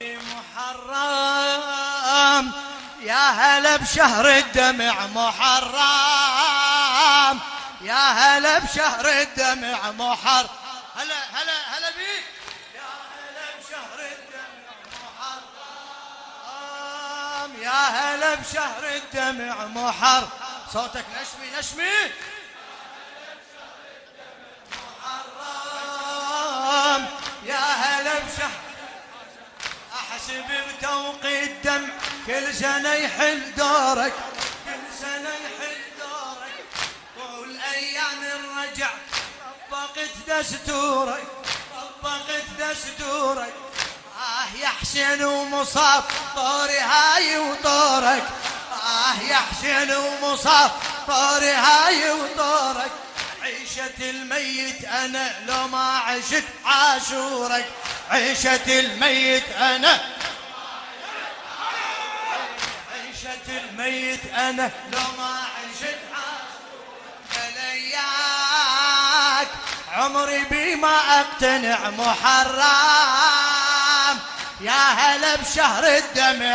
محرم يا هلا بشهر الدمع محرم يا هلا بشهر الدمع محرم هلا هلا هلا بيك يا هلا بشهر الدمع محرم يا هلا بشهر الدمع محرم صوتك نشمي نشمي محرم يا هلا بشهر احسب بتوقيت الدمع كل سنة يحل دورك كل سنة يحل دورك طول ايام الرجع طبقت دستورك طبقت دستورك يا حسين ومصاب طوري هاي وطورك يا حسين ومصاب طوري هاي وطورك عيشة الميت انا لو ما عشت عاشورك عيشة الميت انا عيشة الميت انا لو ما عشت عاشورك بلياك عمري بما اقتنع محرم يا هلا بشهر الدمع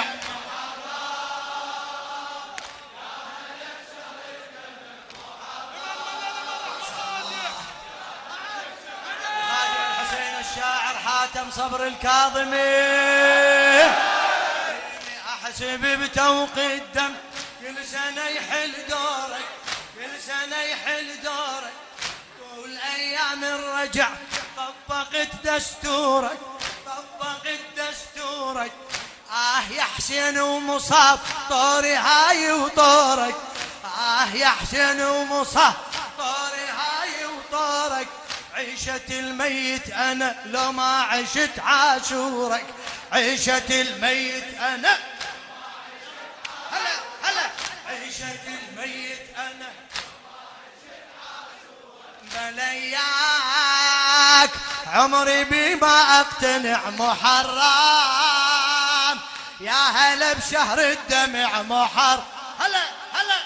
حاتم صبر الكاظمي احسب بتوقيت الدم كل سنة يحل دورك كل سنة يحل دورك طول ايام الرجع طبقت دستورك طبقت دستورك يا حسين ومصاب طوري هاي وطورك يا حسين ومصاب طوري هاي وطورك عيشة الميت أنا لو ما عشت عاشورك عيشة الميت أنا هلا هلا عيشة الميت أنا بلياك عمري بما أقتنع محرم يا هلا بشهر الدمع محرم هلا هلا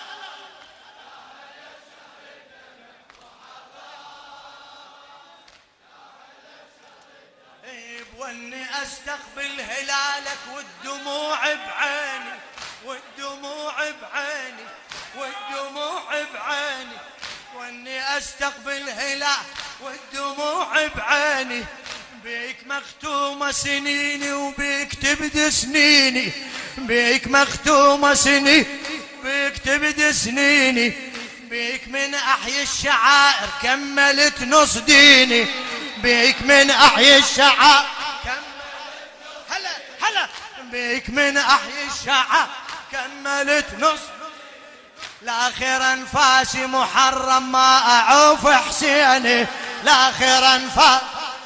واني استقبل هلالك والدموع بعيني والدموع بعيني والدموع بعيني واني استقبل هلال والدموع بعيني بيك مختومة سنيني وبيك تبدي سنيني بيك مختومة سنيني بيك تبدي سنيني بيك من احيي الشعائر كملت نص ديني بيك من احيي الشعائر هلا هلا بيك من احيي الشعائر كملت نص لاخر انفاسي محرم ما اعوف حسيني لاخر انفاسي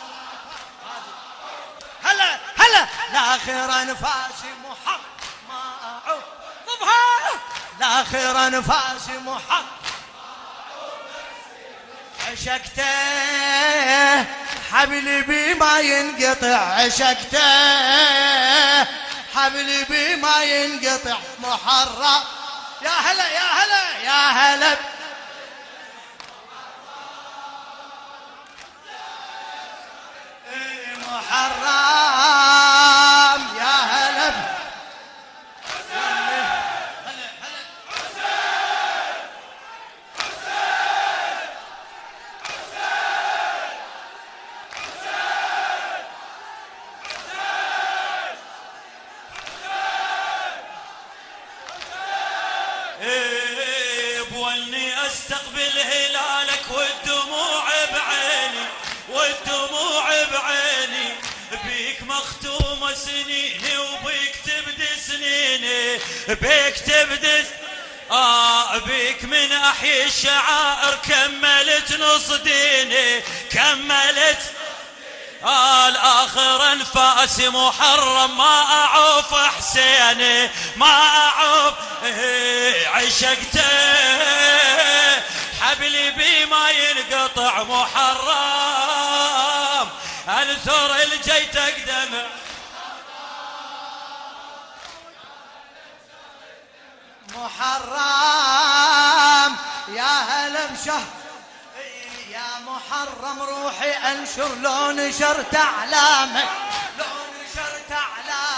هلا هلا لاخر انفاسي محرم ما اعوف ضبها لاخر انفاسي محرم عشقته حبلي بما ينقطع عشقته حبلي بما ينقطع محرم يا هلا يا هلا يا هلا محرم يا هلا بولني استقبل هلالك والدموع بعيني والدموع بعيني بيك مختومة سنيني وبيك تبدي سنيني بيك تبدي بيك من احيي الشعائر كملت نص ديني كملت الاخر انفاسي محرم ما اعوف حسيني ما اعوف عشقته حبلي بما ينقطع محرم انثر الجيت اقدم محرم يا هلا بشهر يا محرم روحي انشر لو نشرت اعلامك لو نشرت اعلامك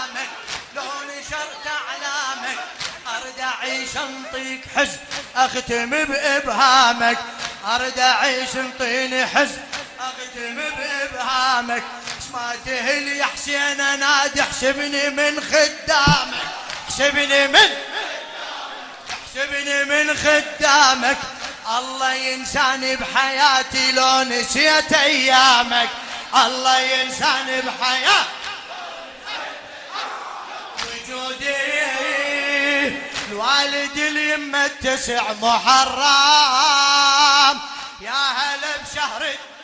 اعيش انطيك حزن اختم بابهامك، ارد اعيش انطيني حزن اختم بابهامك، ما تهل يا حسين انادي احسبني من خدامك، احسبني من خدامك، الله ينساني بحياتي لو نسيت ايامك، الله ينساني بحياتي وجودي الوالد اليمة التسع محرم، يا هلا بشهر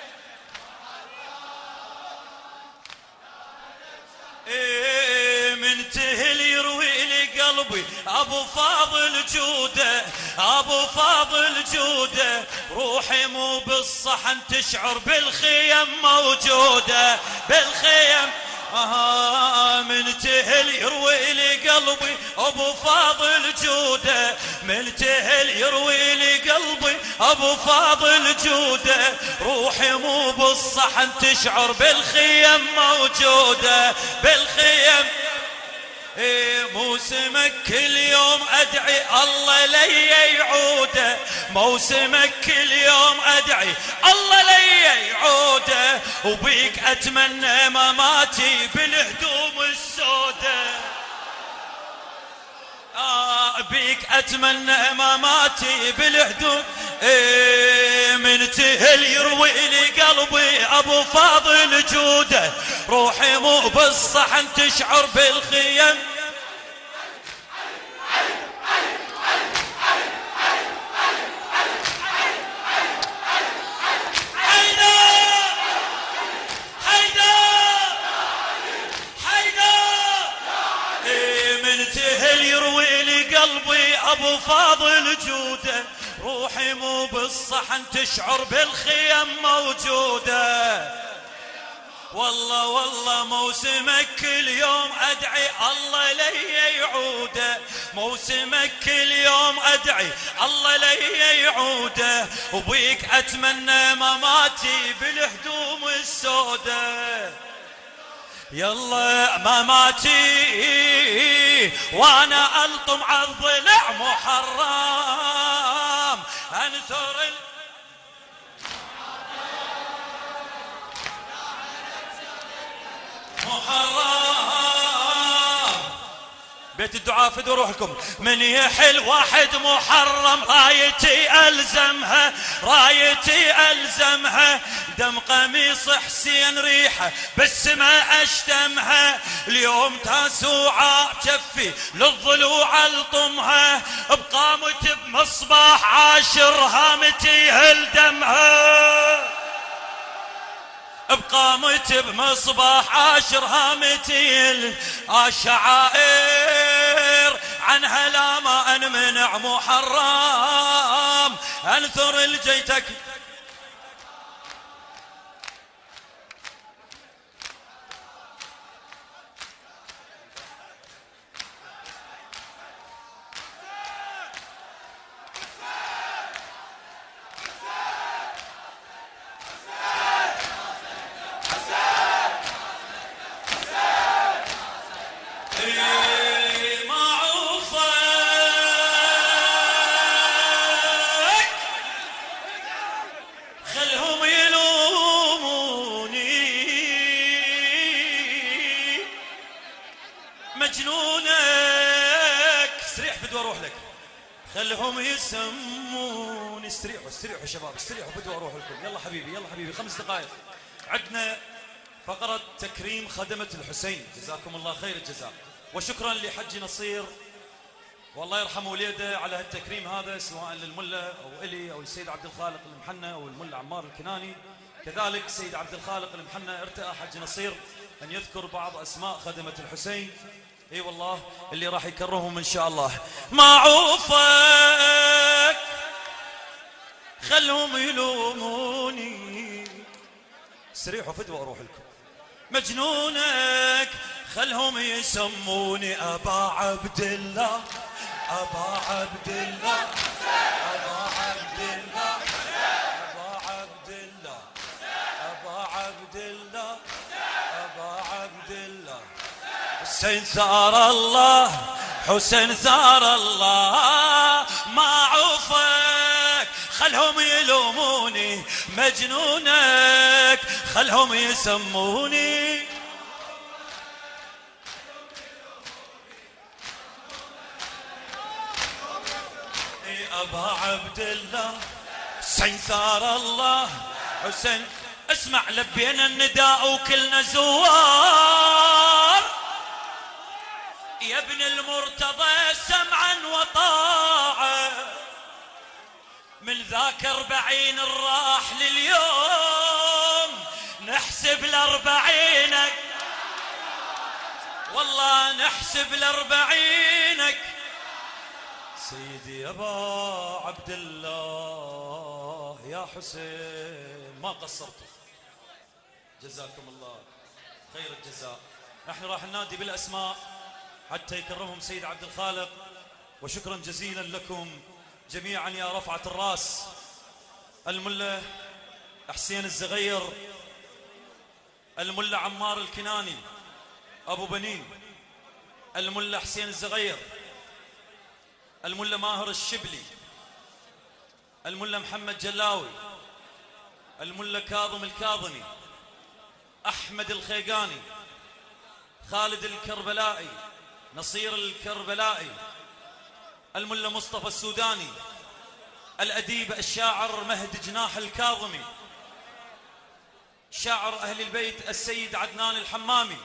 من تهل يروي لي قلبي ابو فاضل جوده، ابو فاضل جوده، روحي مو بالصحن تشعر بالخيم موجوده، بالخيم من تهل يروي لي قلبي ابو فاضل جوده، من تهل يروي لي قلبي ابو فاضل جوده، روحي مو بالصحن تشعر بالخيم موجوده، بالخيم موسمك كل يوم ادعي الله لي يعوده، موسمك كل يوم ادعي الله لي يعوده، وبيك اتمنى مماتي بالهدوم السوداء، بيك اتمنى مماتي بالهدوم، من تهل يروي لي قلبي ابو فاضل جوده، روحي مو بالصحن تشعر بالخيم، قلبي ابو فاضل جوده، روحي مو بالصحن تشعر بالخيم موجوده، والله والله موسمك كل يوم ادعي الله لي يعوده، موسمك كل يوم ادعي الله لي يعوده، وبيك اتمنى مماتي بالهدوم السوداء، يلا مماتي وانا الطم على الضلع محرم، انثر محرم، بيت الدعاء فدوا روحكم، من يحل واحد محرم رايتي ألزمها، رايتي ألزمها، دم قميص حسين ريحة بس ما أشتمها، اليوم تاسوعة جفي للضلوع الطمها، بقامت بمصباح عاشر هامتي هل دمها، بقامت بمصباح عاشر هامتي الشعائر عنها لا ما انمنع محرم، انثر الجيتك مجنونك، استريح بدي اروح لك، خلهم يسمون، استريحوا استريحوا شباب استريحوا بدي اروح لكم، يلا حبيبي يلا حبيبي 5 دقائق، عندنا فقرة تكريم خدمة الحسين، جزاكم الله خير الجزاء، وشكرا لحج نصير والله يرحم وليده على هالتكريم هذا، سواء للملا او الي او السيد عبد الخالق المحنى او الملا عمار الكناني، كذلك سيد عبد الخالق المحنى ارتأى حج نصير ان يذكر بعض اسماء خدمة الحسين، اي والله اللي راح يكرمهم ان شاء الله، معوفك خلهم يلوموني، استريحوا فدوى اروح لكم، مجنونك خلهم يسموني ابا عبد الله، ابا عبد الله، ابا عبد الله، ابا عبد الله، ابا عبد الله، ابا عبد الله، حسين ثار الله حسين ثار الله ما عوفك، خلهم يلوموني مجنونك، خلهم يسموني أبا عبد الله حسين ثار الله حسين. اسمع لبينا النداء وكلنا زوار، يا ابن المرتضى سمعا وطاعة، من ذاك 40 راح لليوم نحسب ل40، والله نحسب ل40. سيدي أبا عبد الله يا حسين ما قصرتوا، جزاكم الله خير الجزاء. نحن راح ننادي بالأسماء حتى يكرمهم سيد عبد الخالق. وشكرا جزيلا لكم جميعا يا رفعة الراس. الملا حسين الزغير، الملا عمار الكناني أبو بنين، الملا حسين الزغير، الملا ماهر الشبلي، الملا محمد جلاوي، الملا كاظم الكاظمي، أحمد الخيقاني، خالد الكربلائي، نصير الكربلائي، الملا مصطفى السوداني، الأديب الشاعر مهد جناح الكاظمي، شاعر أهل البيت السيد عدنان الحمامي،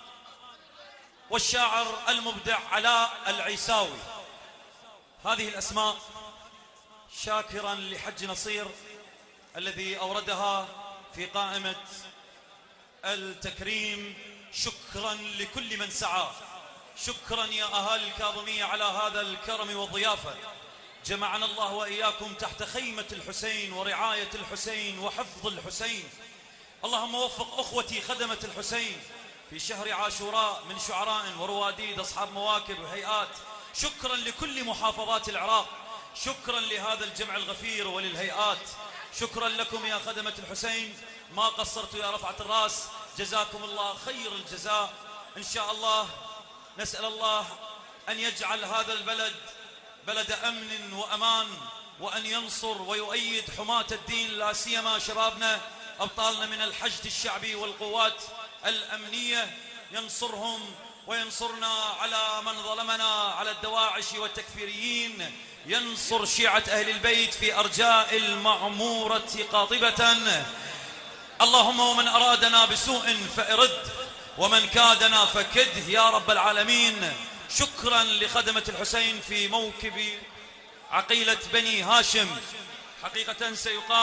والشاعر المبدع علاء العيساوي. هذه الأسماء شاكرا لحج نصير الذي أوردها في قائمة التكريم. شكرا لكل من سعى، شكرا يا أهالي الكاظمية على هذا الكرم والضيافة. جمعنا الله وإياكم تحت خيمة الحسين ورعاية الحسين وحفظ الحسين. اللهم وفق أخوتي خدمة الحسين في شهر عاشوراء من شعراء ورواديد أصحاب مواكب وهيئات. شكرا لكل محافظات العراق، شكرا لهذا الجمع الغفير وللهيئات. شكرا لكم يا خدمة الحسين، ما قصرتوا يا رفعة الراس، جزاكم الله خير الجزاء. إن شاء الله نسأل الله أن يجعل هذا البلد بلد أمن وأمان، وأن ينصر ويؤيد حماة الدين، لا سيما شبابنا أبطالنا من الحشد الشعبي والقوات الأمنية، ينصرهم وينصرنا على من ظلمنا، على الدواعش والتكفيريين، ينصر شيعة أهل البيت في أرجاء المعمورة قاطبة. اللهم ومن أرادنا بسوء فأرد، ومن كادنا فكده يا رب العالمين. شكرا لخدمة الحسين في موكب عقيلة بني هاشم. حقيقة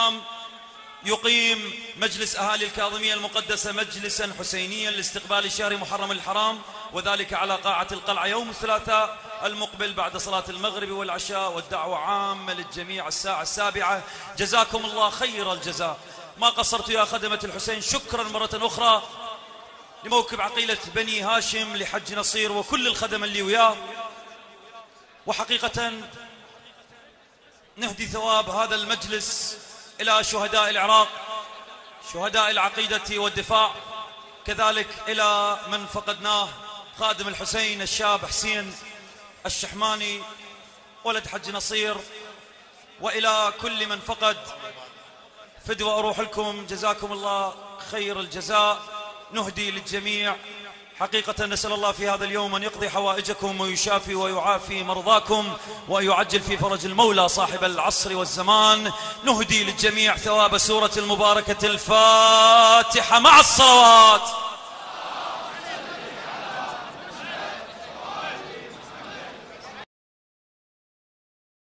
يقيم مجلس أهالي الكاظمية المقدسة مجلسا حسينيا لاستقبال شهر محرم الحرام، وذلك على قاعة القلعة يوم الثلاثاء المقبل بعد صلاة المغرب والعشاء، والدعوة عامة للجميع الساعة 7. جزاكم الله خير الجزاء، ما قصرت يا خدمة الحسين. شكرا مرة أخرى لموكب عقيلة بني هاشم، لحج نصير وكل الخدم اللي وياه. وحقيقة نهدي ثواب هذا المجلس إلى شهداء العراق، شهداء العقيدة والدفاع، كذلك إلى من فقدناه خادم الحسين الشاب حسين الشحماني ولد حج نصير، وإلى كل من فقد فدوى أروح لكم، جزاكم الله خير الجزاء. نهدي للجميع. حقيقة نسأل الله في هذا اليوم أن يقضي حوائجكم ويشافي ويعافي مرضاكم وأن يعجل في فرج المولى صاحب العصر والزمان. نهدي للجميع ثواب سورة المباركة الفاتحة مع الصلوات.